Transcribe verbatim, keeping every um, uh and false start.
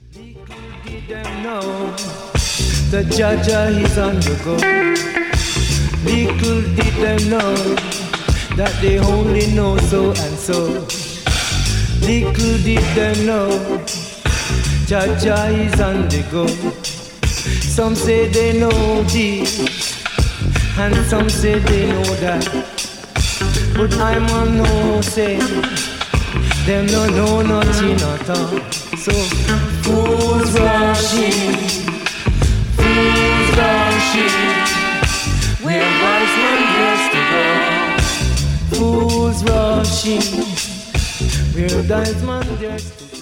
Little did them know the Jaja is on the go. Little did them know that they only know so and so. Little did them know Jaja is on the go. Some say they know this, and some say they know that. But I'm on no say, them no know nothing at all. So fools rushing, fools rushing, where wise men dressed to go. Fools rushing, where wise men dressed to go.